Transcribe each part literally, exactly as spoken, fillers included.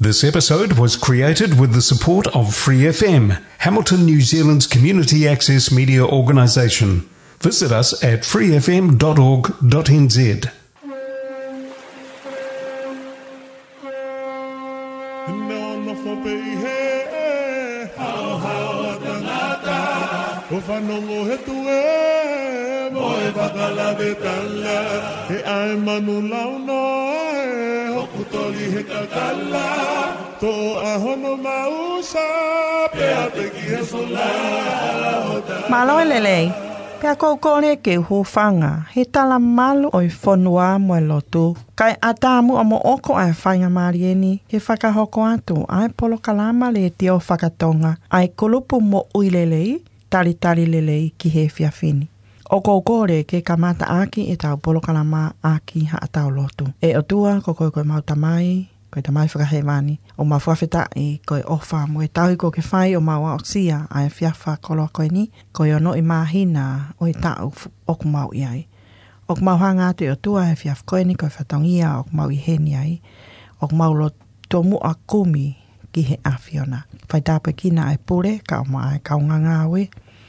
This episode was created with the support of Free F M, Hamilton, New Zealand's community access media organisation. Visit us at free f m dot org dot n z. Malo lelei, pea kokore ke hufanga, he tala malu oi fonua mo lotu. Kai atamu amo oko ai whainga marieni, he whakahoko atu, ai polo kalama le te o whakatonga, ai kulupu mo uilelei, tari tari lelei ki he whiawhini. O kokore ke kamata aki e tau polo kalama aki ha atau lotu. E o tua kokoi koe mautamai, koe tamai whakahewani, o mawhawhetai koe ofa mo e tauhi ko ke whai o maua o sia ai whiawha koloa koe ni, koe ono i mahina o i tau oku mau iai. Oku mau hanga atu o tua e whiawha koe ni koe whatongia oku mau i heni ai, oku mau lo tomu a kumi ki he awhiona. Whai tāpe kina ai pure, ka o maa e kaunganga awe,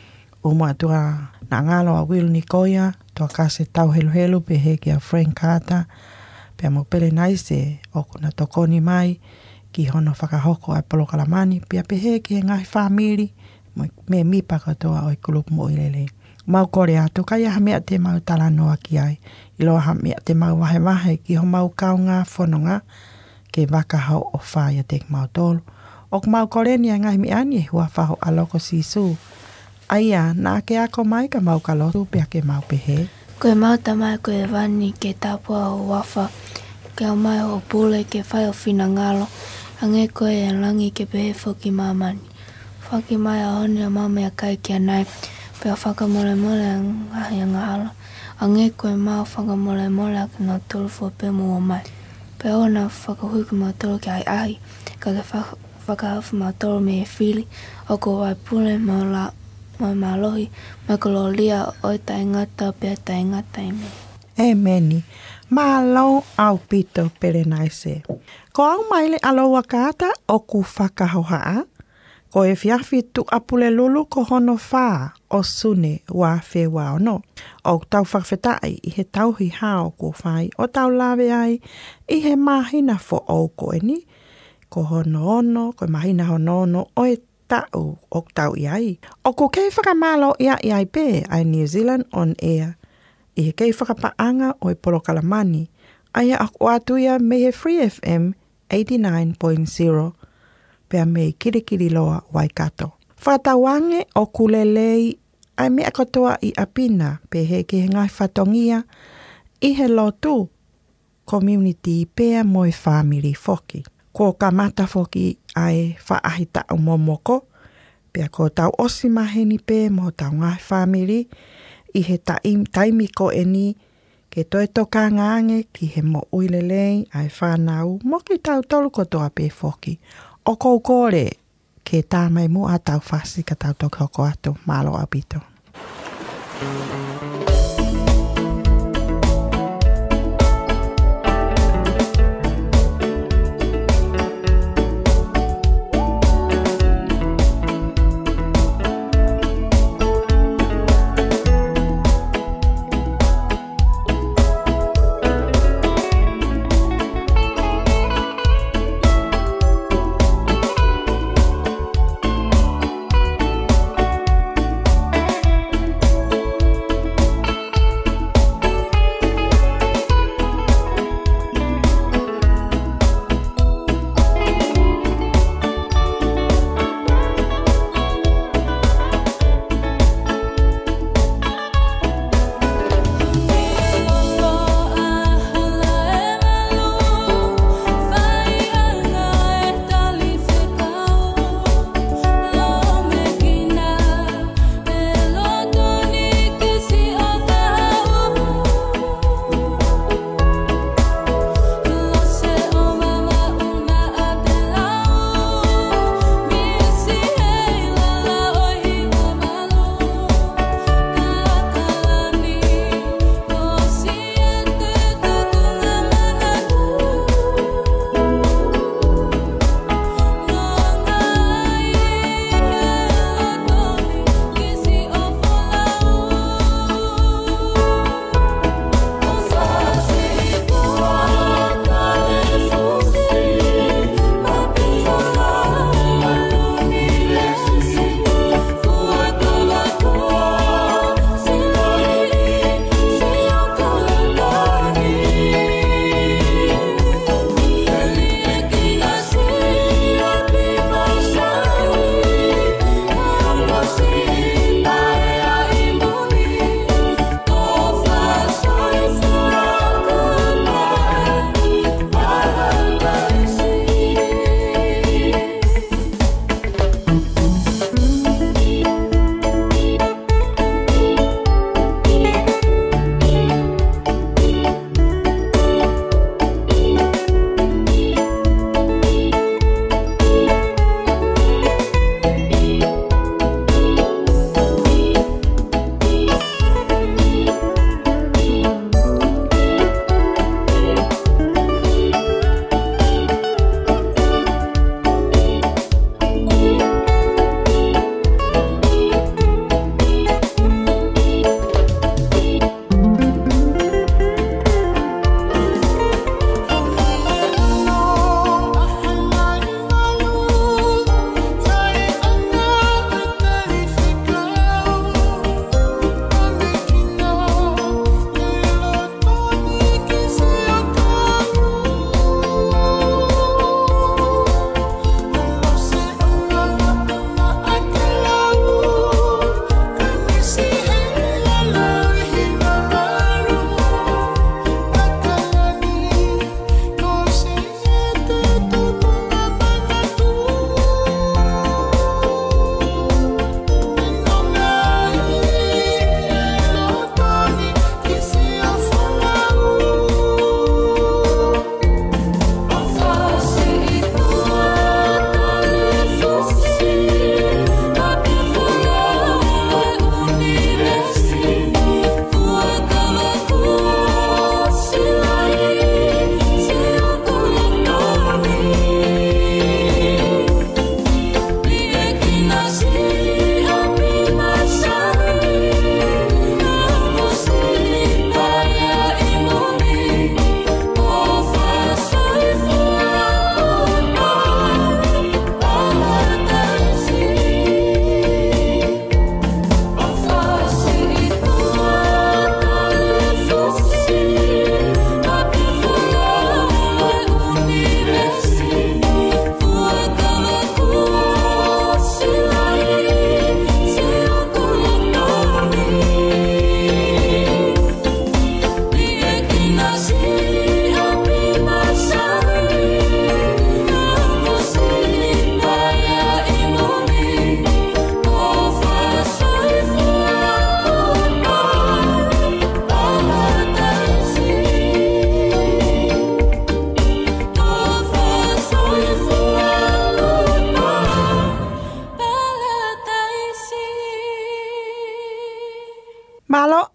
o mua tua na ngalo a Will Nikoia, tua kase tau helu helu pe he ki a Frank Carter, pea mo pele naise o kuna tokoni mai ki hono whakahoko ai polo kalamani pia pehe ki he ngahi whamiri me mipa katoa o i kulupu mo ilele. Mau kore atu kai aha mea te mau tala noa ki ai. Ilo aha mea te mau wahe wahe ki ho mau kaunga whanonga ke wakahau o whaia te mau tolu. O mau kore ni a ngahi mi ani e hua whaho aloko sisu. Aia, na ke ako mai ka mau kalotu pia ke mau pehe. Koe mau tamai koe wani ke tapua o wafa, ke au mai o pule ke whai o whina ngalo, ange koe e langi ke pehe whoki mamani. Whaki mai a honi a mame a kai kia nai, pea whakamole mole a ngahi a ngalo, ange koe mau whakamole mole a kina tolu fo pe mua mai. Pea ona whakahui ki mau tolu ki ai ahi, ka ke whakahafu mau tolu me e whili, o ko wai pule mau la mai malohi, mai kolo lia oi tai ngata pia tai ngata ime. E meni, malo au pito pere naise. Ko au maile alo wakata o ku whakahohaa, ko e fiafi tu apule lulu ko hono whaa o sune wa whewa ono. O tau whakawhetai i he tauhi hao ko whai, o tau lawe ai i he mahina fo au ko eni, ko hono ono, ko mahina hono ono, o e tau o tau iai. O ko kei whakamalo ia iai pe ai New Zealand on air. I he kei whakapaanga o i polo kalamani. Aia ako atu ia me he Free F M eighty-nine point zero. Pea me kirikiri loa Waikato. Whatawange o kulelei ai mea katoa i apina pe he ke he ngai whatongia i he lotu community pea mo i family foki. Ko kamata foki ai whaahita o momoko, pea ko tau osi maheni pe mo tau ngai family, i he taim, taimi ko eni, ke toi toka ngange ki he mo uilelei ai whanau, mo ki tau tolu ko toa pe foki. O kou kore, ke tā mai mu a tau whasi ka tau toka hoko atu, malo apito.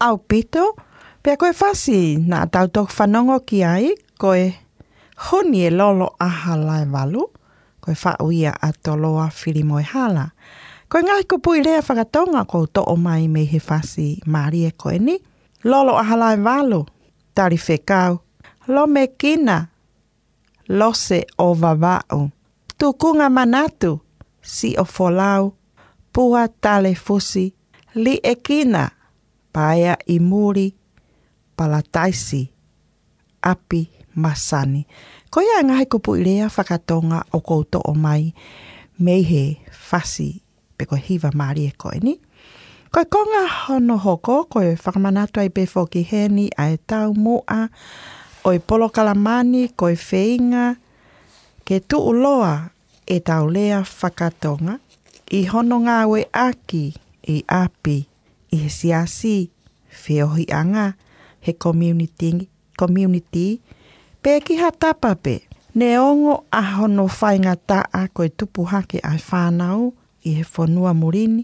au pito, pea koe fasi na tau tok whanongo ki ai, koe honi e lolo aha lai walu, koe whauia a toloa whiri moe hala. Koe ngai ko pui rea whakatonga ko to o mai me he fasi maari e koe ni. Lolo aha lai walu, tari whekau, lo me kina, lose o vavau, tukunga manatu, si o folau, pua tale fusi, li e kina, paia i muri, palataisi, api masani. Ko ia ngahi kupu irea whakatonga o kouto o mai, mei he fasi pe koe hiva maari e koe ni. Koe konga hono hoko, koe whakamanatu ai pe whoki heni ai tau mua, oi polo kalamani, koe wheinga, ke tu uloa e tau lea whakatonga, i hono ngāwe aki, i api, i he siasi, whiohi anga, he community, community, pe ki ha tapape, ne ongo a hono whainga taa koe tupu hake ai whanau, i he whanua murini,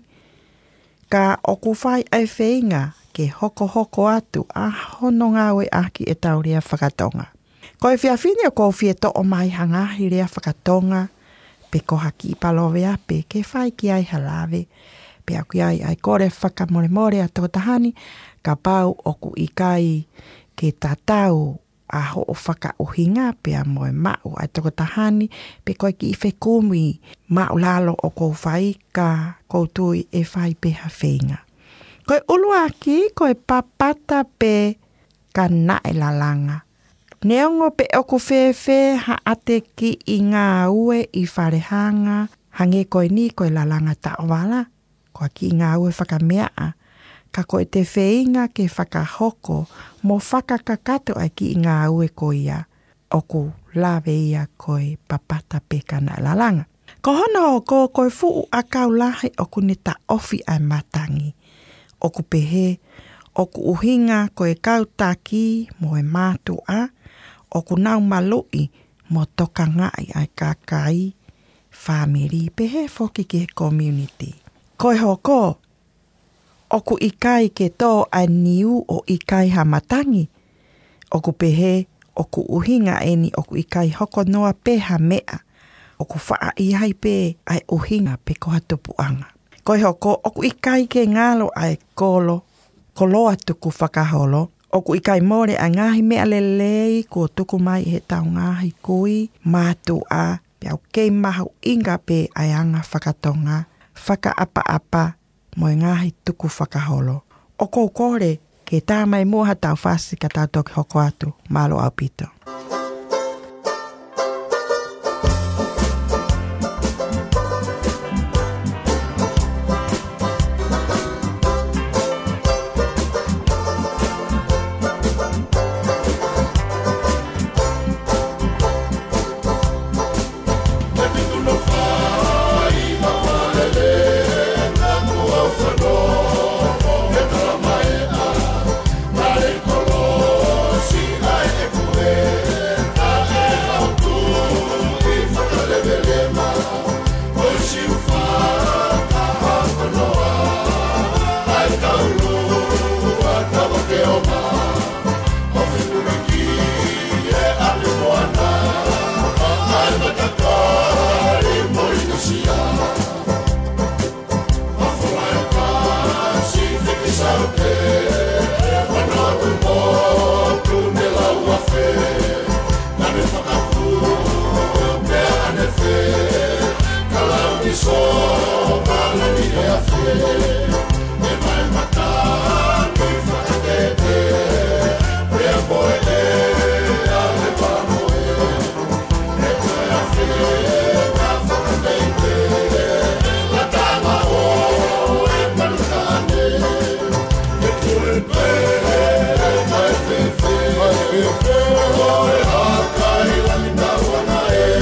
ka oku whai ai whainga, ke hoko hoko atu, a hono ngāwe aki e tau rea whakatonga. Koe whiawhini o kou whieto o mai hangahi rea whakatonga, pe ko haki i palowe ape, ke whai ki ai halawe, pe aku ai ai kore whakamore more a tōtahani, ka pau oku i kai ke tatau a ho o whaka uhinga pe a moe mau a tōtahani, pe koe ki i whekumi mau lalo o kou whai ka koutui e whai pe ha whenga. Koe ulu aki, koe papata pe ka nae lalanga. Neongo pe oku whewhe ha ate ki i ngā ue i wharehanga, hange koe ni koe lalanga taowala, koe ki i ngā ue whakamea, ka koe te wheinga ke whakahoko, mo whakakakato ai ki i ngā ue koe ia, oku lawe ia koe papata pe ka nae lalanga. Ko hona o ko koe fuu a kaulahi oku ne ta ofi ai matangi, oku pehe, oku uhinga koe kautaki mo e mātu a, oku nau malui mo toka ngai ai kakai, whamiri pehe foki ki he community. Koe hoko, oku ikai ke tō ai niu o ikai hamatangi, oku pehe, oku uhinga eni oku ikai hoko noa peha mea, oku wha i hai pe ai uhinga pe koha tupuanga. Koe hoko, oku ikai ke ngalo ai kolo, koloa tuku whakaholo, oku ikai more a ngahi mea lelei kua tuku mai he tau ngahi kui, mātu a, pe au kei mahu inga pe ai anga whakatonga, whaka apa apa, mo ngahi tuku whakaholo. O kou kore, ke tā mai mua tau whasi ka tau toki hoko atu, malo au pito.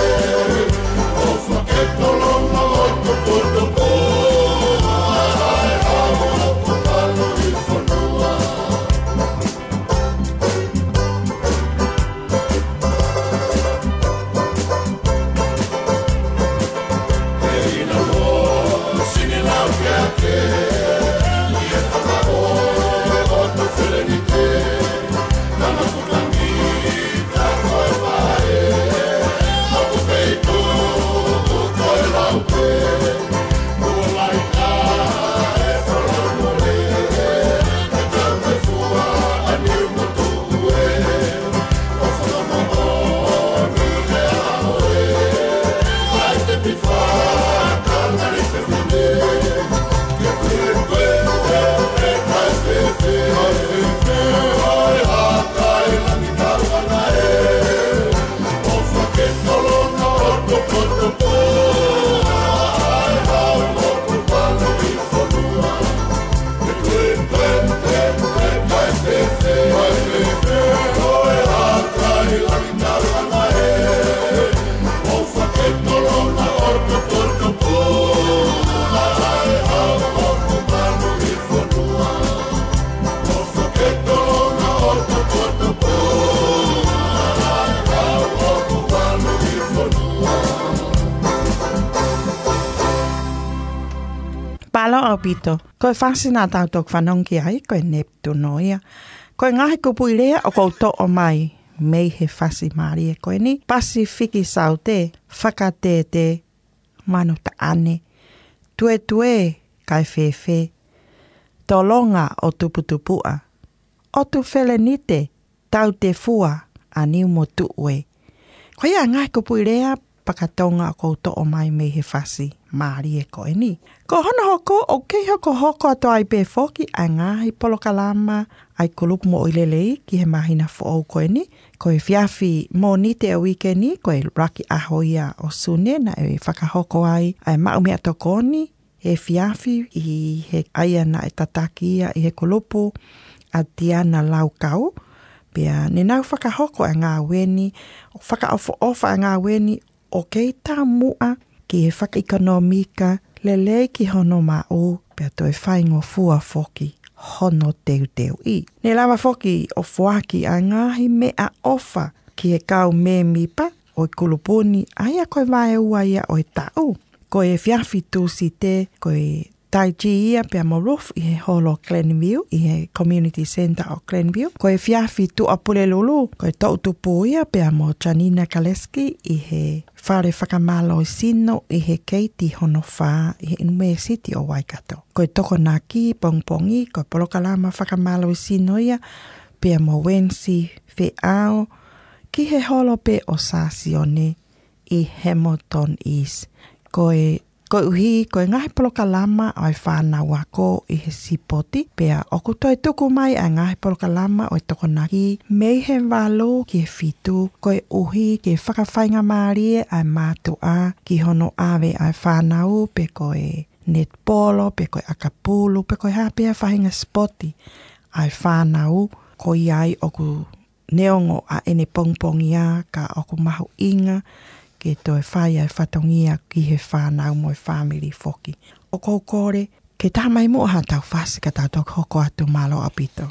Oh, Malo apito. Koe fasina tau tok whanongi ai, koe Neptuno ia. Koe ngahi kupu ilea o kouto o mai. Mei he fasi maari e koe ni. Pasifiki sau te, whakate te, manu ta ane. Tue tue, kai fefe. Tolonga o tuputupua. O tu felenite, tau te fua, a niu mo tuue. Koe ia ngahi kupu ilea, pakatonga o kouto o mai mei he fasi maari e koe ni. Ko hono hoko, o kei hoko hoko ato ai pe foki, a ngahi polokalama, ai kulupu mo ilelei, ki he mahina fo au koe ni. Koe fiafi mo ni te o wike ni, koe raki ahoia o sune, na e whakahoko ai, ai maumea tokoni, e fiafi, i he aia na e tataki ia, i he kulupu, a tiana lau kau, pia ne nau whakahoko a ngā weni, o whakaofo ofa a ngā weni, o kei tā mua, ki he whakaekonomika, lelei ki hono ma o, pia toi whaingo fua foki, hono teu teu i. Ne lawa foki o fuaki a ngahi mea ofa, ki he kau me mipa, o kulupuni, aia koe vae ua ia o e tau. Koe e fiafi tūsi te, koe taiji ia pia moruf i he holo Glenview, i he community center o Glenview. Koe fiafi tu apule lulu, koe tau tupu ia pia mo Janina Kaleski, i he whare whakamalo i sino, i he keiti hono wha, i he Inume City o Waikato. Koe toko nā ki, pongpongi, koe polokalama whakamalo i sino ia, pia mo Wensi, fe ao, ki he holo pe o Sasione, i Hamilton East. Koe Koe uhi, koe ngahi polokalama ai whanau ako i he sipoti. Pea oku toi tuku mai a ngahi polokalama o i toko naki. Mei he walo ki he fitu. Koe uhi ki he whakawhainga maarie ai mātua. Ki hono awe ai whanau pe koe netpolo, pe koe akapulu, pe koe hapea whahinga spoti ai whanau. Koe ai oku neongo a ene pongpongia ka oku mahu inga. Ke toi whai ai whatongia ki he whanau mo e whamiri foki. O kou kore, ke tā mai mo ha tau whasi ka tau tok hoko atu malo apito.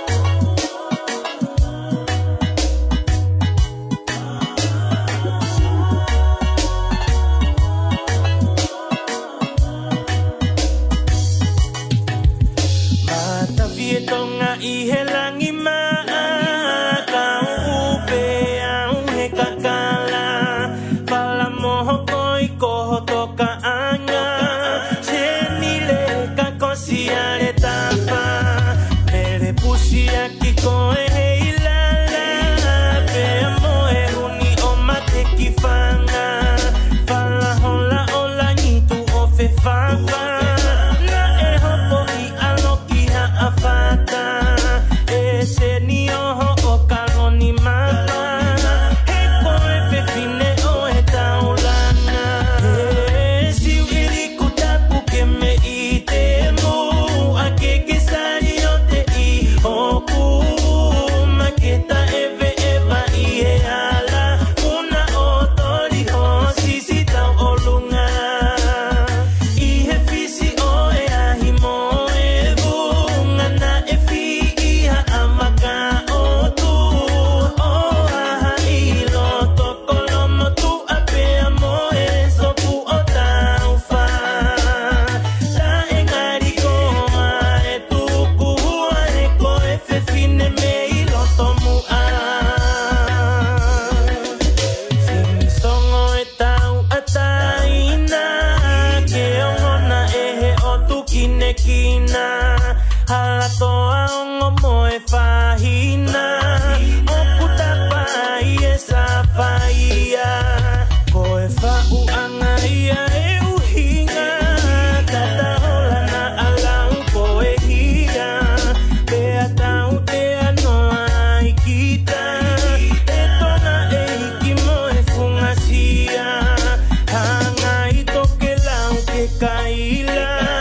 Mata vietonga i he langi maa, kau upe au he kakala. Koho toka anga Senile ka kosiare tapa Mere pusi aki koe he ilala Pea moe huni o mate ki whanga Whala hola ola nitu o fe whawha Na e hopo i aloki ha a whata E se ni oho o kaloni mapa He koe fe fine o e taula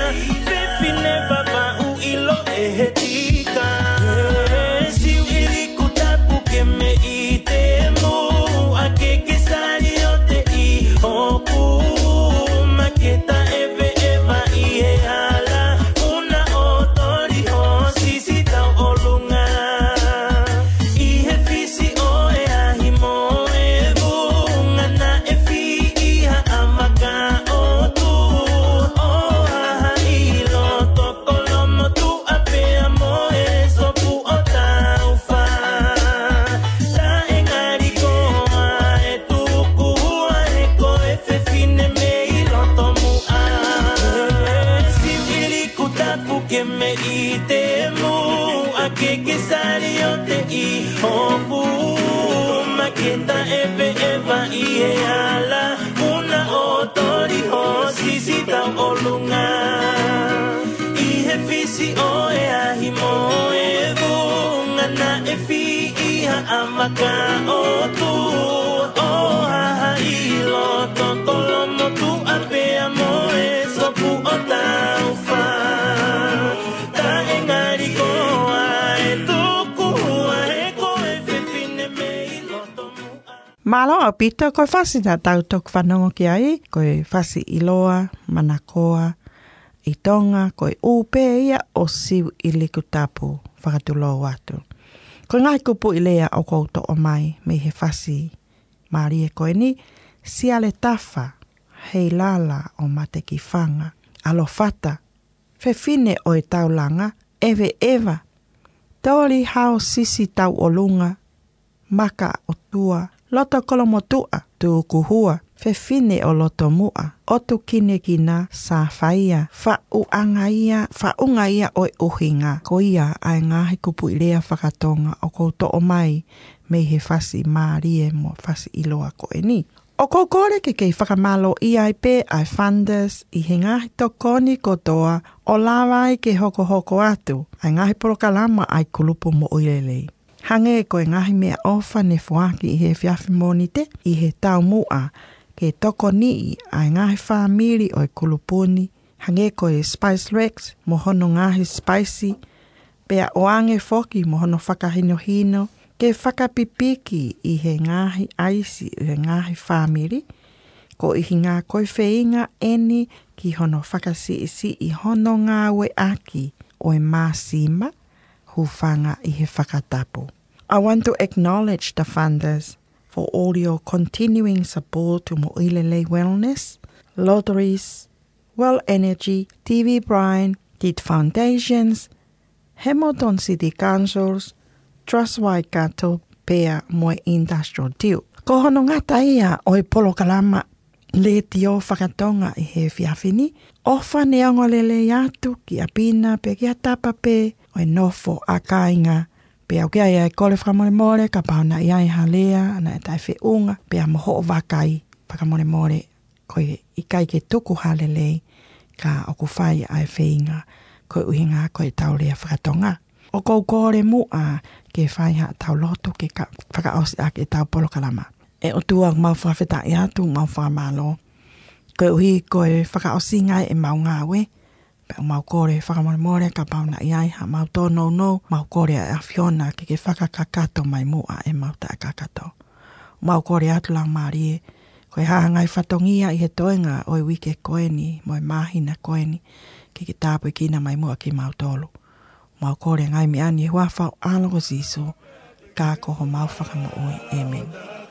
Fefine baba u ilo ehetika. Siu ili i te mu a ke ke sari o te i hopu maketa eve eva i e ala una otori ho sisi tau olunga i he fisi o e ahi mo e vunga na e fi i ha amaka o tu o ha i loto kolomo tu ape amo e sopu o tau fa ta engari ko ai tuku ai ko e fefine me i loto mua Malo a pita koe whasi na tau tok whanongo ki ai, koe whasi iloa, manakoa, i tonga, koe upe ia o siu i liku tapu, whakatulo watu. Koe ngai kupu i lea o kouto o mai, me he whasi maari e koe ni, siale tafa, hei lala o mate ki whanga, alo fata, fefine o e taulanga, ewe eva, tauri hao sisi tau o lunga, maka o tua, loto kolomotua, tu kuhua, fefine o loto mua, otu kine kina sa whaia, wha uanga ia, wha unga ia o e uhinga, ko ia ai ngahi kupu i lea whakatonga o kouto o mai, me he whasi maarie mo whasi iloa ko e ni. O kou kore ke kei whakamalo i ai pe ai funders i he ngahi tokoni kotoa o lawai ke hoko hoko atu, ai ngahi porokalama ai kulupu mo uilelei. Hange ko e ngahi mea ofa ne fuaki i he fiafi moni te, i he tau mua ke toko nii ai ngahi whamiri o e kulupuni. Hange ko e Spice Rex, mohono ngahi spicy, pea oange foki mohono whakahino hino, ke whakapipiki i he ngahi aisi i he ngahi whamiri, ko i ngā koe wheinga eni ki hono whakasi isi i hono ngāwe aki o e māsima, hufanga i he whakatapu. I want to acknowledge the funders for all your continuing support to Mo'ilele Wellness, Lotteries, Well Energy, T V Brian, T I T Foundations, Hamilton City Councils, Trust Waikato, Pea Moe Industrial Deal. Ko hono ngata ia o e polokalama le tio whakatonga i he whiawhini, ofa neongo lele atu ki a pina pe ki a tapa pe o e nofo a kainga pe au kia ia e kole whakamore more ka pauna ia e halea ana e tai whiunga pe a moho o wakai whakamore more koe i kai ke tuku halelei ka oku whai a e whiinga koe uhinga koe taurea whakatonga. O kou kore mua ke whai ha tau loto ke ka whakaosi a ke tau polokalama. E o tua mau whawheta i atu mau whamalo. Koe uhi koe whakaosi ngai e mau ngāwe. Pe mau kore whakamore more ka pauna i ai ha mau tō no no. Mau kore a whiona ke ke whakakakato mai mua e mau ta kakato. Mau kore atu lang marie. Koe haha ngai whatongia i he toenga o i wike koe ni mo e mahina koe ni. Ke ke tāpu i kina mai mua ki mau tolu. Mau kore ngai mi ani e huawhau alogo ziso. Ka koho mau whakamo oi. Amen.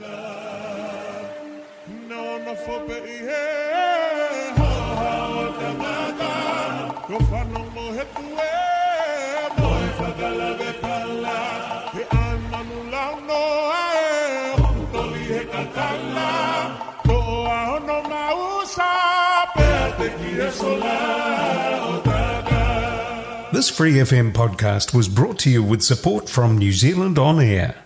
Fope i he ho ho te mata ko whano mo he tue mo e whakala ve kala he ai manu lau no ae hongtoli he kakala ko a hono mausa pea te ki he sola o taka. This Free F M podcast was brought to you with support from New Zealand On Air.